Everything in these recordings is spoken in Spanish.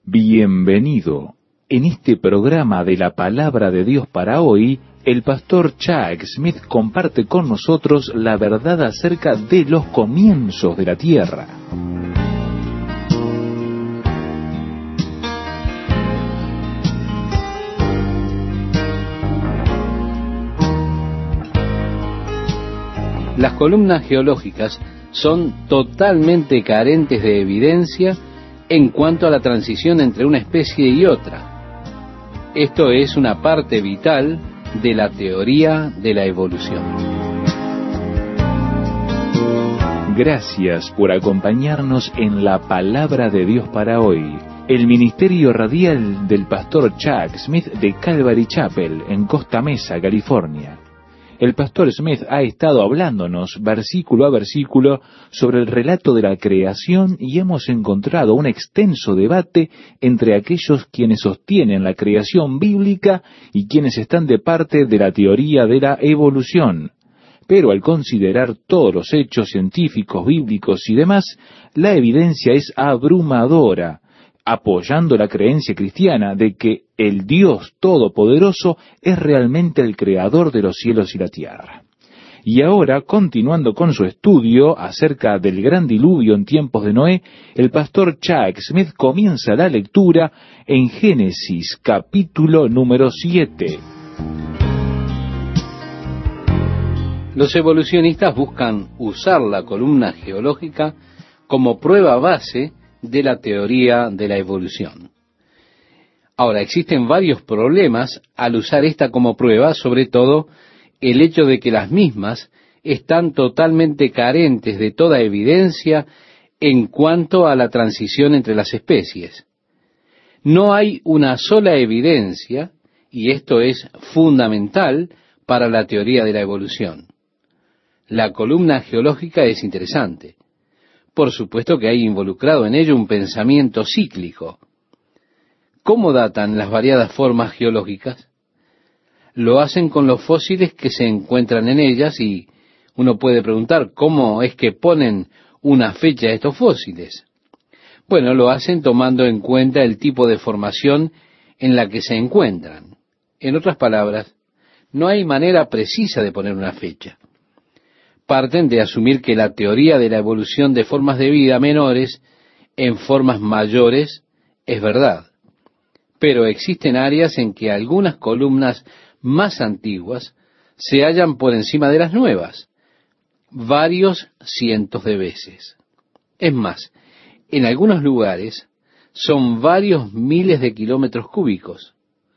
Bienvenido. En este programa de la Palabra de Dios para hoy, el pastor Chuck Smith comparte con nosotros la verdad acerca de los comienzos de la tierra. Las columnas geológicas son totalmente carentes de evidencia en cuanto a la transición entre una especie y otra. Esto es una parte vital de la teoría de la evolución. Gracias por acompañarnos en la Palabra de Dios para hoy. El ministerio radial del pastor Chuck Smith de Calvary Chapel en Costa Mesa, California. El pastor Smith ha estado hablándonos versículo a versículo sobre el relato de la creación y hemos encontrado un extenso debate entre aquellos quienes sostienen la creación bíblica y quienes están de parte de la teoría de la evolución. Pero al considerar todos los hechos científicos, bíblicos y demás, la evidencia es abrumadora, apoyando la creencia cristiana de que el Dios Todopoderoso es realmente el creador de los cielos y la tierra. Y ahora, continuando con su estudio acerca del gran diluvio en tiempos de Noé, el pastor Chuck Smith comienza la lectura en Génesis capítulo número 7. Los evolucionistas buscan usar la columna geológica como prueba base de la teoría de la evolución. Ahora, existen varios problemas al usar esta como prueba, sobre todo el hecho de que las mismas están totalmente carentes de toda evidencia en cuanto a la transición entre las especies. No hay una sola evidencia, y esto es fundamental para la teoría de la evolución. La columna geológica es interesante. Por supuesto que hay involucrado en ello un pensamiento cíclico. ¿Cómo datan las variadas formas geológicas? Lo hacen con los fósiles que se encuentran en ellas y uno puede preguntar cómo es que ponen una fecha a estos fósiles. Bueno, lo hacen tomando en cuenta el tipo de formación en la que se encuentran. En otras palabras, no hay manera precisa de poner una fecha. Parten de asumir que la teoría de la evolución de formas de vida menores en formas mayores es verdad. Pero existen áreas en que algunas columnas más antiguas se hallan por encima de las nuevas, varios cientos de veces. Es más, en algunos lugares son varios miles de kilómetros cúbicos.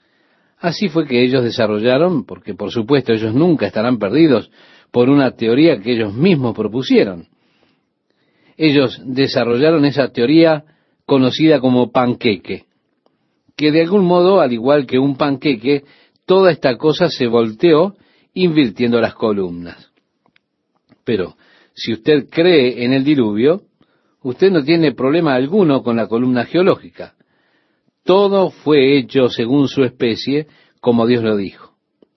Así fue que ellos desarrollaron, porque por supuesto ellos nunca estarán perdidos por una teoría que ellos mismos propusieron. Ellos desarrollaron esa teoría conocida como panqueque, que de algún modo, al igual que un panqueque, toda esta cosa se volteó invirtiendo las columnas. Pero si usted cree en el diluvio, usted no tiene problema alguno con la columna geológica. Todo fue hecho según su especie, como Dios lo dijo.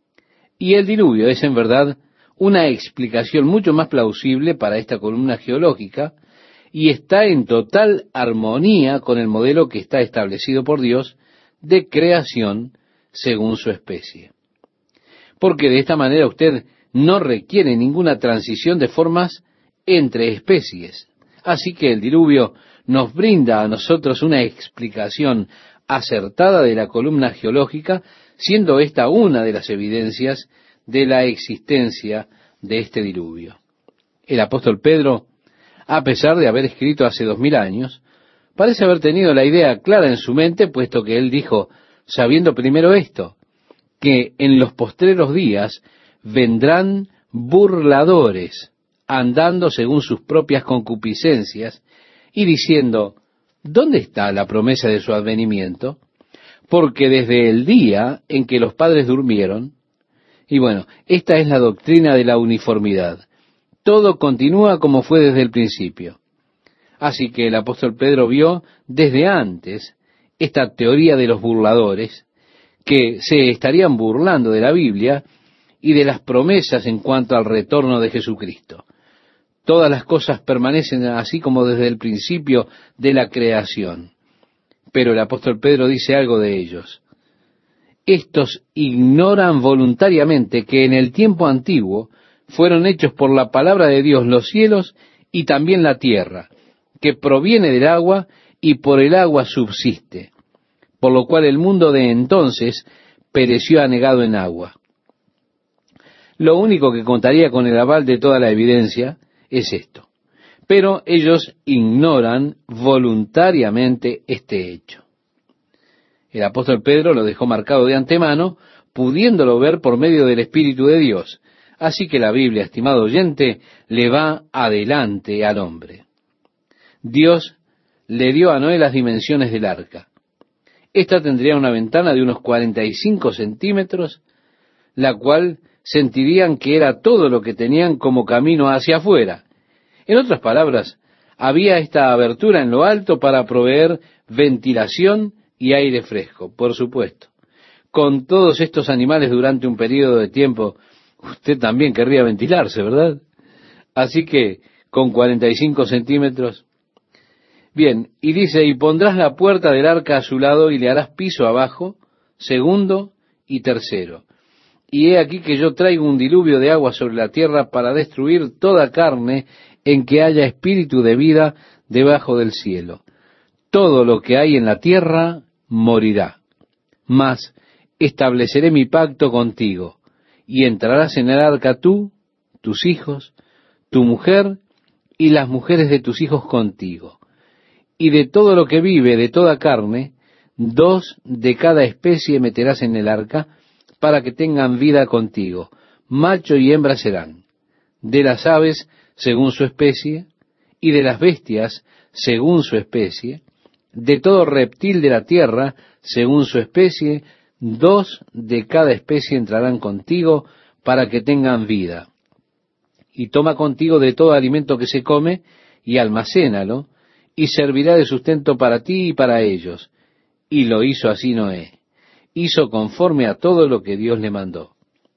Y el diluvio es en verdad una explicación mucho más plausible para esta columna geológica y está en total armonía con el modelo que está establecido por Dios de creación según su especie. Porque de esta manera usted no requiere ninguna transición de formas entre especies. Así que el diluvio nos brinda a nosotros una explicación acertada de la columna geológica, siendo esta una de las evidencias de la existencia de este diluvio. El apóstol Pedro, a pesar de haber escrito hace 2000 años, parece haber tenido la idea clara en su mente, puesto que él dijo, sabiendo primero esto, que en los postreros días vendrán burladores, andando según sus propias concupiscencias, y diciendo, ¿dónde está la promesa de su advenimiento? Porque desde el día en que los padres durmieron, y bueno, esta es la doctrina de la uniformidad. Todo continúa como fue desde el principio. Así que el apóstol Pedro vio desde antes esta teoría de los burladores, que se estarían burlando de la Biblia y de las promesas en cuanto al retorno de Jesucristo. Todas las cosas permanecen así como desde el principio de la creación. Pero el apóstol Pedro dice algo de ellos. Estos ignoran voluntariamente que en el tiempo antiguo fueron hechos por la palabra de Dios los cielos y también la tierra, que proviene del agua y por el agua subsiste, por lo cual el mundo de entonces pereció anegado en agua. Lo único que contaría con el aval de toda la evidencia es esto. Pero ellos ignoran voluntariamente este hecho. El apóstol Pedro lo dejó marcado de antemano, pudiéndolo ver por medio del Espíritu de Dios. Así que la Biblia, estimado oyente, le va adelante al hombre. Dios le dio a Noé las dimensiones del arca. Esta tendría una ventana de unos 45 centímetros, la cual sentirían que era todo lo que tenían como camino hacia afuera. En otras palabras, había esta abertura en lo alto para proveer ventilación y aire fresco, por supuesto. Con todos estos animales durante un periodo de tiempo, usted también querría ventilarse, ¿verdad? Así que, con 45 centímetros. Bien, y dice, y pondrás la puerta del arca a su lado y le harás piso abajo, segundo y tercero. Y he aquí que yo traigo un diluvio de agua sobre la tierra para destruir toda carne en que haya espíritu de vida debajo del cielo. Todo lo que hay en la tierra morirá. Mas estableceré mi pacto contigo, y entrarás en el arca tú, tus hijos, tu mujer y las mujeres de tus hijos contigo. Y de todo lo que vive, de toda carne, 2 de cada especie meterás en el arca, para que tengan vida contigo. Macho y hembra serán. De las aves, según su especie, y de las bestias, según su especie, de todo reptil de la tierra, según su especie, 2 de cada especie entrarán contigo, para que tengan vida. Y toma contigo de todo alimento que se come, y almacénalo, y servirá de sustento para ti y para ellos. Y lo hizo así Noé. Hizo conforme a todo lo que Dios le mandó.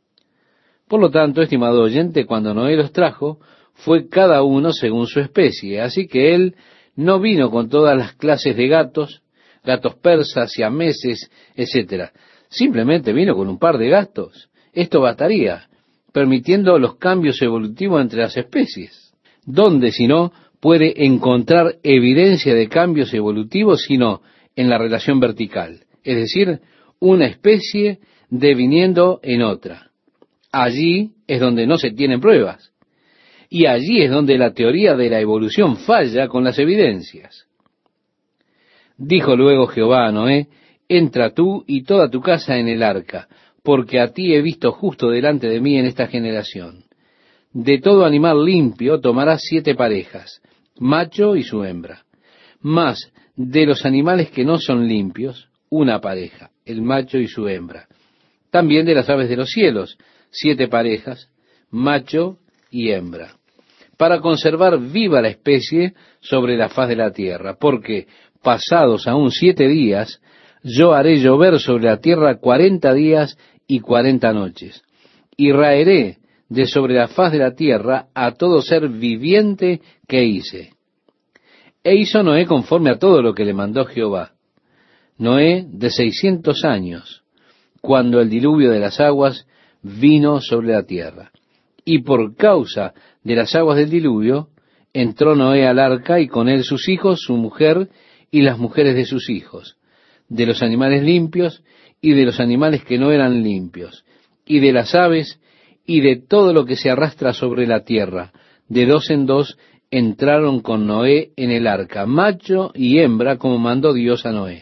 Por lo tanto, estimado oyente, cuando Noé los trajo, fue cada uno según su especie. Así que él no vino con todas las clases de gatos, gatos persas, siameses, etcétera. Simplemente vino con un par de gatos. Esto bastaría, permitiendo los cambios evolutivos entre las especies. ¿Dónde, si no, puede encontrar evidencia de cambios evolutivos, sino en la relación vertical? Es decir, una especie deviniendo en otra. Allí es donde no se tienen pruebas. Y allí es donde la teoría de la evolución falla con las evidencias. Dijo luego Jehová a Noé, entra tú y toda tu casa en el arca, porque a ti he visto justo delante de mí en esta generación. De todo animal limpio tomarás 7 parejas, macho y su hembra. Mas de los animales que no son limpios, una pareja, el macho y su hembra. También de las aves de los cielos, 7 parejas, macho y hembra, para conservar viva la especie sobre la faz de la tierra, porque pasados aún 7 días, yo haré llover sobre la tierra 40 días y 40 noches, y raeré de sobre la faz de la tierra a todo ser viviente que hice. E hizo Noé conforme a todo lo que le mandó Jehová. Noé de 600 años, cuando el diluvio de las aguas vino sobre la tierra. Y por causa de las aguas del diluvio, entró Noé al arca y con él sus hijos, su mujer y las mujeres de sus hijos, de los animales limpios y de los animales que no eran limpios, y de las aves y de todo lo que se arrastra sobre la tierra. De 2 en 2 entraron con Noé en el arca, macho y hembra, como mandó Dios a Noé.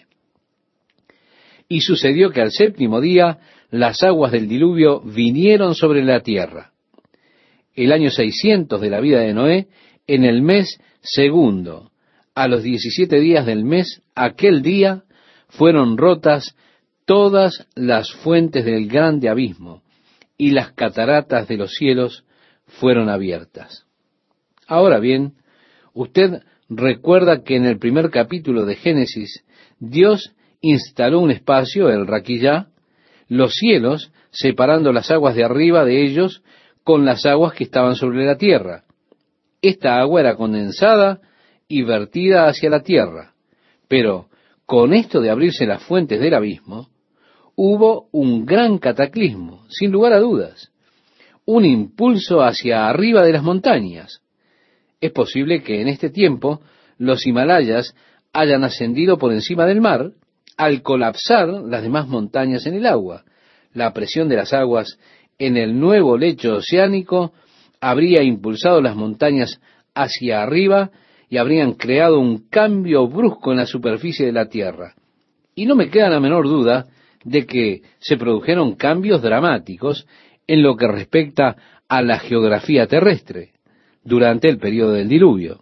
Y sucedió que al 7º día las aguas del diluvio vinieron sobre la tierra. El año 600 de la vida de Noé, en el mes segundo, a los 17 días del mes, aquel día fueron rotas todas las fuentes del grande abismo, y las cataratas de los cielos fueron abiertas. Ahora bien, usted recuerda que en el primer capítulo de Génesis, Dios instaló un espacio, el Raquillá, los cielos, separando las aguas de arriba de ellos con las aguas que estaban sobre la tierra. Esta agua era condensada y vertida hacia la tierra, pero con esto de abrirse las fuentes del abismo, hubo un gran cataclismo, sin lugar a dudas, un impulso hacia arriba de las montañas. Es posible que en este tiempo los Himalayas hayan ascendido por encima del mar al colapsar las demás montañas en el agua. La presión de las aguas en el nuevo lecho oceánico habría impulsado las montañas hacia arriba y habrían creado un cambio brusco en la superficie de la Tierra. Y no me queda la menor duda de que se produjeron cambios dramáticos en lo que respecta a la geografía terrestre durante el período del diluvio,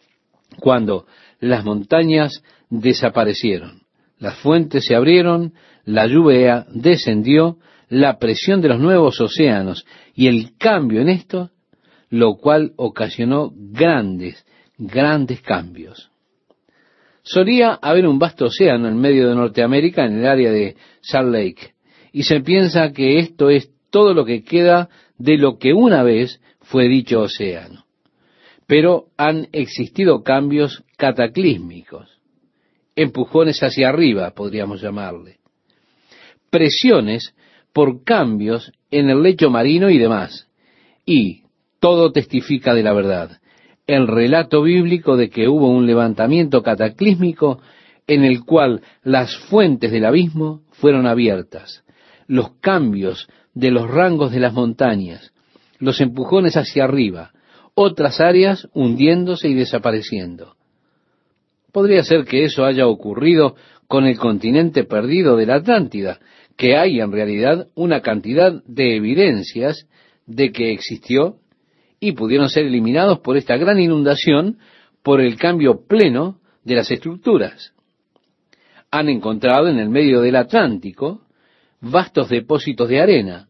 cuando las montañas desaparecieron, las fuentes se abrieron, la lluvia descendió, la presión de los nuevos océanos y el cambio en esto, lo cual ocasionó grandes cambios. Solía haber un vasto océano en medio de Norteamérica, en el área de Salt Lake, y se piensa que esto es todo lo que queda de lo que una vez fue dicho océano. Pero han existido cambios cataclísmicos, empujones hacia arriba, podríamos llamarle, presiones por cambios en el lecho marino y demás, y todo testifica de la verdad. El relato bíblico de que hubo un levantamiento cataclísmico en el cual las fuentes del abismo fueron abiertas, los cambios de los rangos de las montañas, los empujones hacia arriba, otras áreas hundiéndose y desapareciendo. Podría ser que eso haya ocurrido con el continente perdido de la Atlántida, que hay en realidad una cantidad de evidencias de que existió y pudieron ser eliminados por esta gran inundación, por el cambio pleno de las estructuras. Han encontrado en el medio del Atlántico vastos depósitos de arena.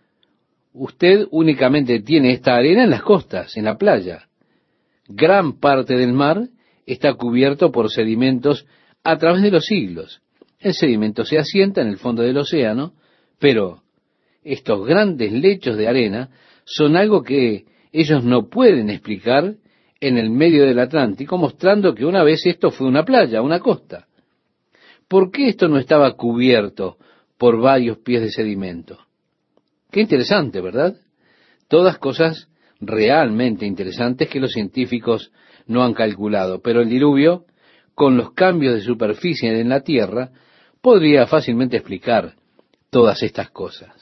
Usted únicamente tiene esta arena en las costas, en la playa. Gran parte del mar está cubierto por sedimentos a través de los siglos. El sedimento se asienta en el fondo del océano, pero estos grandes lechos de arena son algo que ellos no pueden explicar en el medio del Atlántico, mostrando que una vez esto fue una playa, una costa. ¿Por qué esto no estaba cubierto por varios pies de sedimento? Qué interesante, ¿verdad? Todas cosas realmente interesantes que los científicos no han calculado, pero el diluvio, con los cambios de superficie en la Tierra, podría fácilmente explicar todas estas cosas.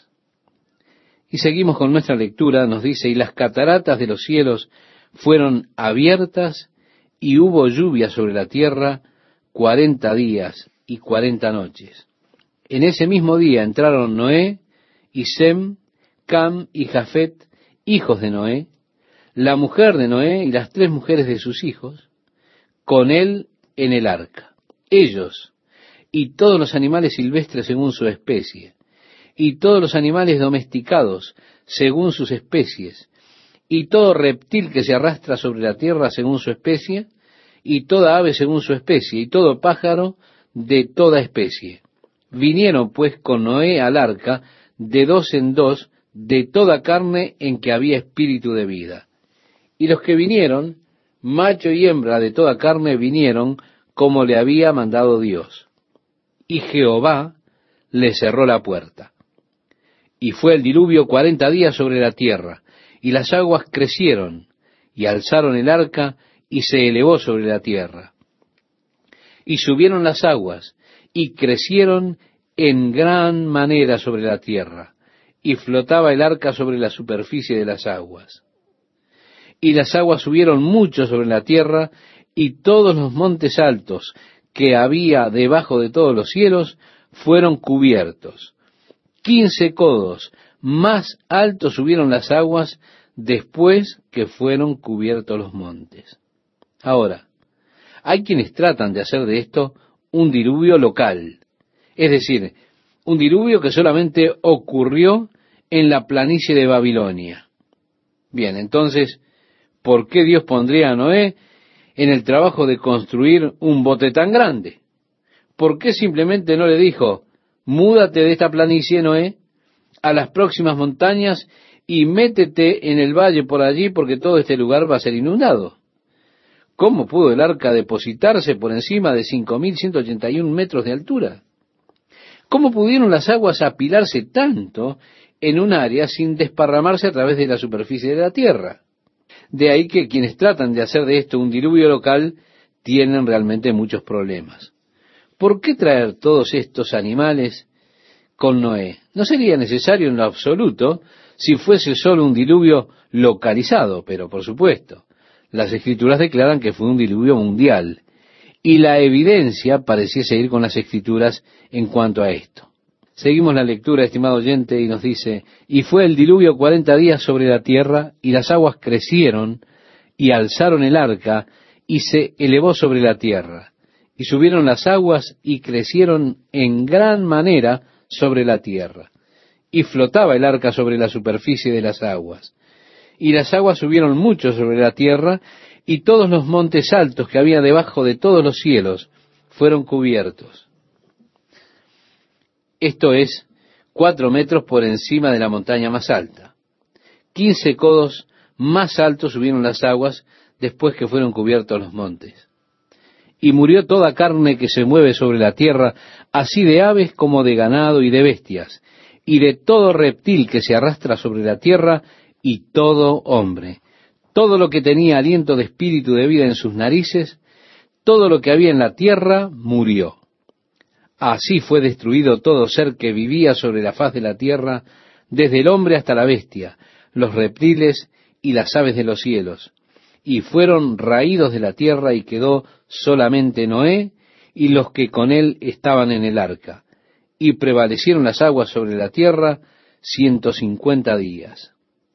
Y seguimos con nuestra lectura, nos dice, y las cataratas de los cielos fueron abiertas, y hubo lluvia sobre la tierra 40 días y 40 noches. En ese mismo día entraron Noé, y Sem, Cam y Jafet, hijos de Noé, la mujer de Noé y las 3 mujeres de sus hijos, con él en el arca. Ellos y todos los animales silvestres según su especie, y todos los animales domesticados según sus especies, y todo reptil que se arrastra sobre la tierra según su especie, y toda ave según su especie, y todo pájaro de toda especie. Vinieron pues con Noé al arca de 2 en 2 de toda carne en que había espíritu de vida. Y los que vinieron, macho y hembra de toda carne, vinieron como le había mandado Dios. Y Jehová le cerró la puerta. Y fue el diluvio 40 días sobre la tierra, y las aguas crecieron, y alzaron el arca, y se elevó sobre la tierra. Y subieron las aguas, y crecieron en gran manera sobre la tierra, y flotaba el arca sobre la superficie de las aguas. Y las aguas subieron mucho sobre la tierra, y todos los montes altos que había debajo de todos los cielos fueron cubiertos. 15 codos más altos subieron las aguas después que fueron cubiertos los montes. Ahora, hay quienes tratan de hacer de esto un diluvio local, es decir, un diluvio que solamente ocurrió en la planicie de Babilonia. Bien, entonces, ¿por qué Dios pondría a Noé en el trabajo de construir un bote tan grande? ¿Por qué simplemente no le dijo, múdate de esta planicie, Noé, a las próximas montañas y métete en el valle por allí porque todo este lugar va a ser inundado? ¿Cómo pudo el arca depositarse por encima de 5.181 metros de altura? ¿Cómo pudieron las aguas apilarse tanto en un área sin desparramarse a través de la superficie de la tierra? De ahí que quienes tratan de hacer de esto un diluvio local tienen realmente muchos problemas. ¿Por qué traer todos estos animales con Noé? No sería necesario en lo absoluto si fuese solo un diluvio localizado, pero por supuesto, las Escrituras declaran que fue un diluvio mundial, y la evidencia pareciese ir con las Escrituras en cuanto a esto. Seguimos la lectura, estimado oyente, y nos dice, y fue el diluvio 40 días sobre la tierra, y las aguas crecieron, y alzaron el arca, y se elevó sobre la tierra. Y subieron las aguas, y crecieron en gran manera sobre la tierra. Y flotaba el arca sobre la superficie de las aguas. Y las aguas subieron mucho sobre la tierra, y todos los montes altos que había debajo de todos los cielos fueron cubiertos. Esto es 4 metros por encima de la montaña más alta. 15 codos más altos subieron las aguas después que fueron cubiertos los montes. Y murió toda carne que se mueve sobre la tierra, así de aves como de ganado y de bestias, y de todo reptil que se arrastra sobre la tierra, y todo hombre. Todo lo que tenía aliento de espíritu de vida en sus narices, todo lo que había en la tierra, murió. Así fue destruido todo ser que vivía sobre la faz de la tierra, desde el hombre hasta la bestia, los reptiles y las aves de los cielos. Y fueron raídos de la tierra, y quedó solamente Noé y los que con él estaban en el arca. Y prevalecieron las aguas sobre la tierra 150 días.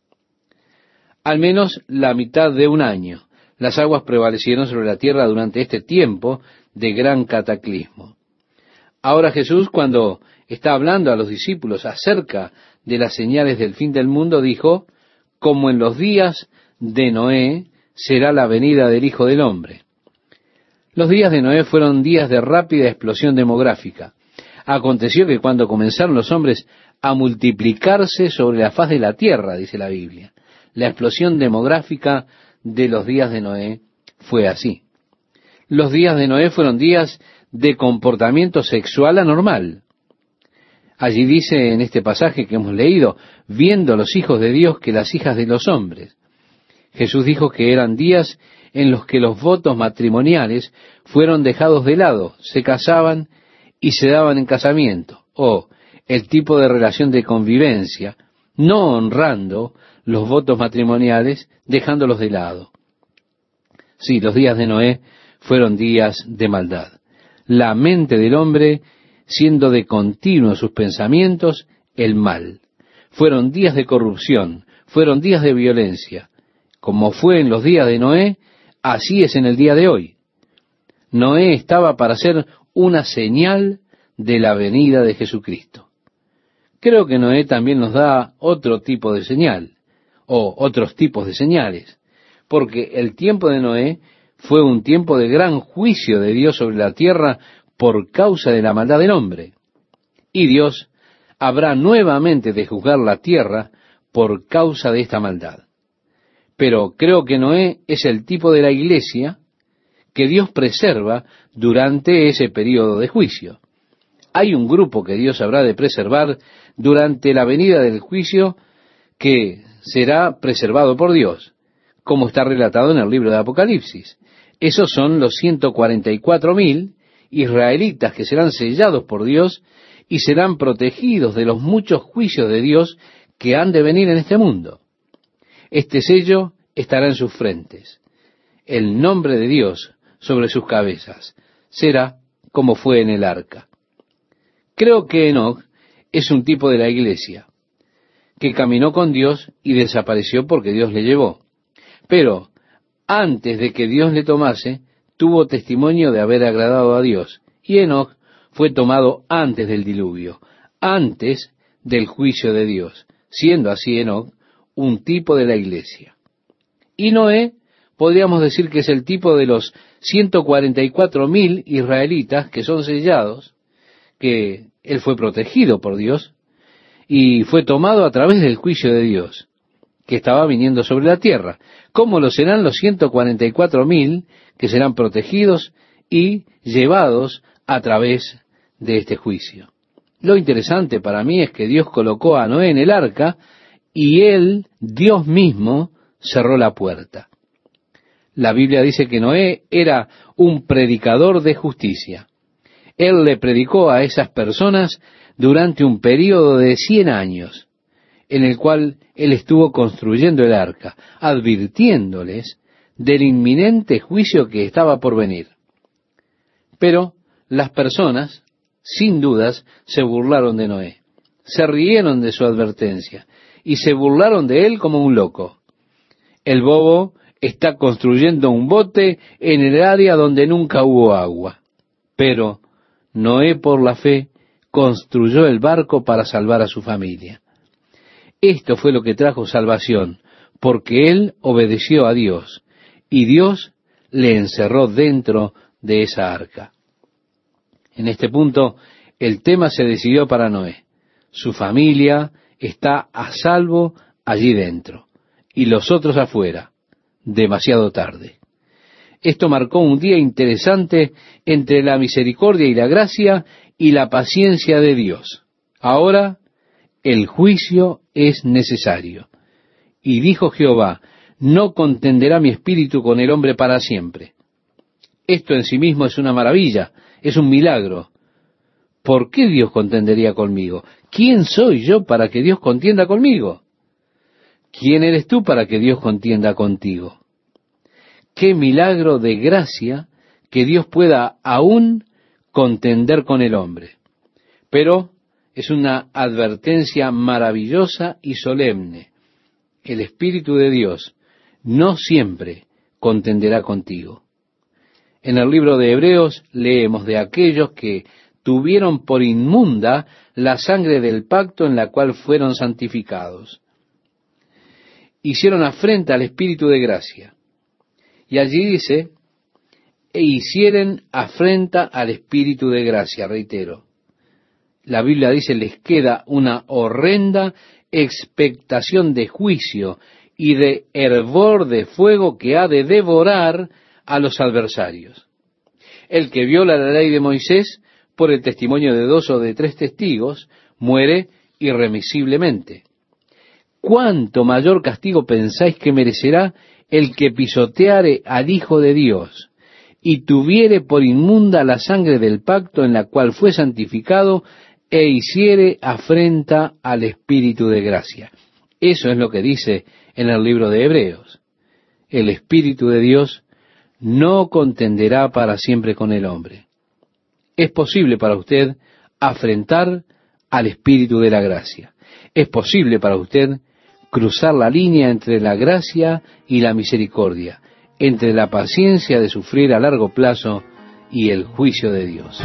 Al menos la mitad de un año, las aguas prevalecieron sobre la tierra durante este tiempo de gran cataclismo. Ahora Jesús, cuando está hablando a los discípulos acerca de las señales del fin del mundo, dijo, como en los días de Noé será la venida del Hijo del Hombre. Los días de Noé fueron días de rápida explosión demográfica. Aconteció que cuando comenzaron los hombres a multiplicarse sobre la faz de la tierra, dice la Biblia, la explosión demográfica de los días de Noé fue así. Los días de Noé fueron días de comportamiento sexual anormal. Allí dice en este pasaje que hemos leído, viendo los hijos de Dios que las hijas de los hombres. Jesús dijo que eran días en los que los votos matrimoniales fueron dejados de lado, se casaban y se daban en casamiento, o el tipo de relación de convivencia, no honrando los votos matrimoniales, dejándolos de lado. Sí, los días de Noé fueron días de maldad. La mente del hombre siendo de continuo sus pensamientos el mal. Fueron días de corrupción, fueron días de violencia. Como fue en los días de Noé, así es en el día de hoy. Noé estaba para ser una señal de la venida de Jesucristo. Creo que Noé también nos da otro tipo de señal, o otros tipos de señales, porque el tiempo de Noé fue un tiempo de gran juicio de Dios sobre la tierra por causa de la maldad del hombre. Y Dios habrá nuevamente de juzgar la tierra por causa de esta maldad. Pero creo que Noé es el tipo de la iglesia que Dios preserva durante ese período de juicio. Hay un grupo que Dios habrá de preservar durante la venida del juicio que será preservado por Dios, como está relatado en el libro de Apocalipsis. Esos son los 144,000 israelitas que serán sellados por Dios y serán protegidos de los muchos juicios de Dios que han de venir en este mundo. Este sello estará en sus frentes. El nombre de Dios sobre sus cabezas será como fue en el arca. Creo que Enoc es un tipo de la iglesia que caminó con Dios y desapareció porque Dios le llevó. Pero antes de que Dios le tomase, tuvo testimonio de haber agradado a Dios. Y Enoc fue tomado antes del diluvio, antes del juicio de Dios, siendo así Enoc un tipo de la iglesia. Y Noé, podríamos decir que es el tipo de los 144,000 israelitas que son sellados, que él fue protegido por Dios y fue tomado a través del juicio de Dios. que estaba viniendo sobre la tierra, como lo serán los 144,000 que serán protegidos y llevados a través de este juicio. Lo interesante para mí es que Dios colocó a Noé en el arca y él, Dios mismo, cerró la puerta. La Biblia dice que Noé era un predicador de justicia. Él le predicó a esas personas durante un período de 100 años, en el cual él estuvo construyendo el arca, advirtiéndoles del inminente juicio que estaba por venir. Pero las personas, sin dudas, se burlaron de Noé, se rieron de su advertencia y se burlaron de él como un loco. El bobo está construyendo un bote en el área donde nunca hubo agua. Pero Noé, por la fe, construyó el barco para salvar a su familia. Esto fue lo que trajo salvación, porque él obedeció a Dios, y Dios le encerró dentro de esa arca. En este punto, el tema se decidió para Noé. Su familia está a salvo allí dentro, y los otros afuera, demasiado tarde. Esto marcó un día interesante entre la misericordia y la gracia y la paciencia de Dios. Ahora, el juicio es necesario. Y dijo Jehová, no contenderá mi espíritu con el hombre para siempre. Esto en sí mismo es una maravilla, es un milagro. ¿Por qué Dios contendería conmigo? ¿Quién soy yo para que Dios contienda conmigo? ¿Quién eres tú para que Dios contienda contigo? Qué milagro de gracia que Dios pueda aún contender con el hombre. Pero es una advertencia maravillosa y solemne. El Espíritu de Dios no siempre contenderá contigo. En el libro de Hebreos leemos de aquellos que tuvieron por inmunda la sangre del pacto en la cual fueron santificados. Hicieron afrenta al Espíritu de gracia. Y allí dice, e hicieren afrenta al Espíritu de gracia, reitero. La Biblia dice, les queda una horrenda expectación de juicio y de hervor de fuego que ha de devorar a los adversarios. El que viola la ley de Moisés, por el testimonio de 2 o de 3 testigos, muere irremisiblemente. ¿Cuánto mayor castigo pensáis que merecerá el que pisoteare al Hijo de Dios y tuviere por inmunda la sangre del pacto en la cual fue santificado e hiciere afrenta al Espíritu de gracia? Eso es lo que dice en el libro de Hebreos. El Espíritu de Dios no contenderá para siempre con el hombre. Es posible para usted afrentar al Espíritu de la gracia. Es posible para usted cruzar la línea entre la gracia y la misericordia, entre la paciencia de sufrir a largo plazo y el juicio de Dios.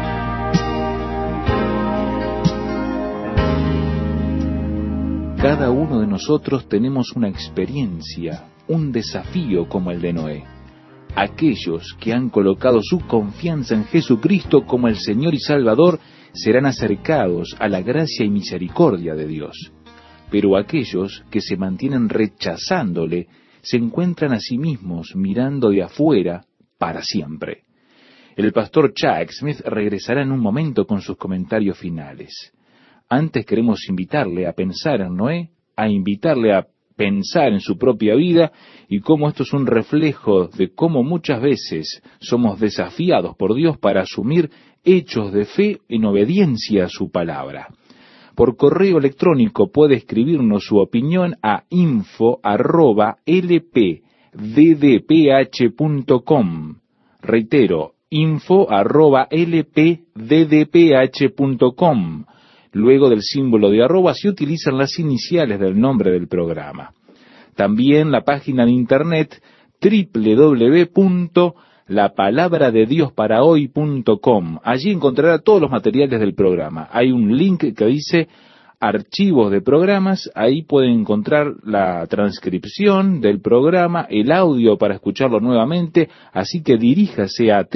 Cada uno de nosotros tenemos una experiencia, un desafío como el de Noé. Aquellos que han colocado su confianza en Jesucristo como el Señor y Salvador serán acercados a la gracia y misericordia de Dios. Pero aquellos que se mantienen rechazándole se encuentran a sí mismos mirando de afuera para siempre. El pastor Chuck Smith regresará en un momento con sus comentarios finales. Antes queremos invitarle a pensar en Noé, a invitarle a pensar en su propia vida y cómo esto es un reflejo de cómo muchas veces somos desafiados por Dios para asumir hechos de fe en obediencia a su palabra. Por correo electrónico puede escribirnos su opinión a info@lpddph.com. Reitero, info@lpddph.com. Luego del símbolo de arroba se utilizan las iniciales del nombre del programa. También la página de internet www.lapalabradediosparahoy.com. Allí encontrará todos los materiales del programa. Hay un link que dice archivos de programas, ahí pueden encontrar la transcripción del programa, el audio para escucharlo nuevamente, así que diríjase a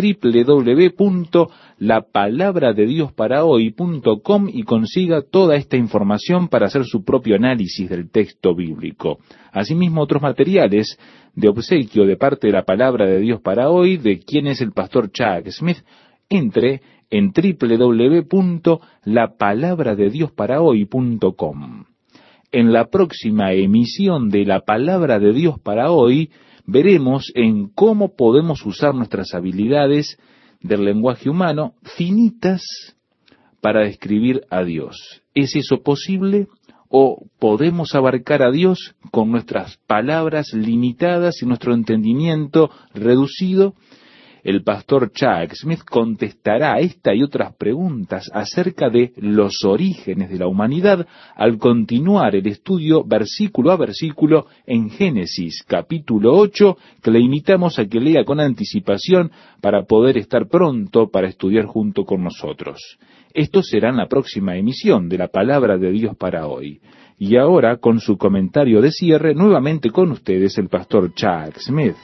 www.lapalabradediosparahoy.com y consiga toda esta información para hacer su propio análisis del texto bíblico. Asimismo, otros materiales de obsequio de parte de la Palabra de Dios para Hoy, de quien es el pastor Chuck Smith. Entre en www.lapalabradediosparahoy.com. En la próxima emisión de La Palabra de Dios para Hoy, veremos en cómo podemos usar nuestras habilidades del lenguaje humano finitas para describir a Dios. ¿Es eso posible? ¿O podemos abarcar a Dios con nuestras palabras limitadas y nuestro entendimiento reducido? El pastor Chuck Smith contestará esta y otras preguntas acerca de los orígenes de la humanidad al continuar el estudio versículo a versículo en Génesis capítulo 8, que le invitamos a que lea con anticipación para poder estar pronto para estudiar junto con nosotros. Esto será en la próxima emisión de la Palabra de Dios para Hoy. Y ahora, con su comentario de cierre, nuevamente con ustedes el pastor Chuck Smith.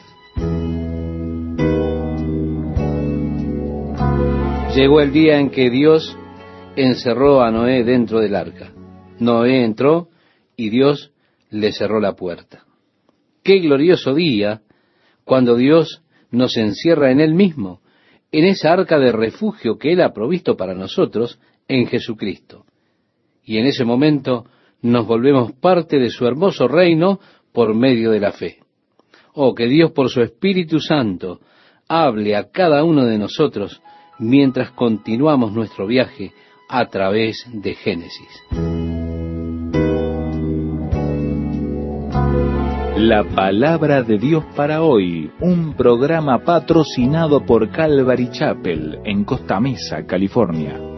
Llegó el día en que Dios encerró a Noé dentro del arca. Noé entró y Dios le cerró la puerta. Qué glorioso día cuando Dios nos encierra en Él mismo, en esa arca de refugio que Él ha provisto para nosotros en Jesucristo. Y en ese momento nos volvemos parte de su hermoso reino por medio de la fe. Oh, que Dios por su Espíritu Santo hable a cada uno de nosotros mientras continuamos nuestro viaje a través de Génesis. La Palabra de Dios para Hoy, un programa patrocinado por Calvary Chapel en Costa Mesa, California.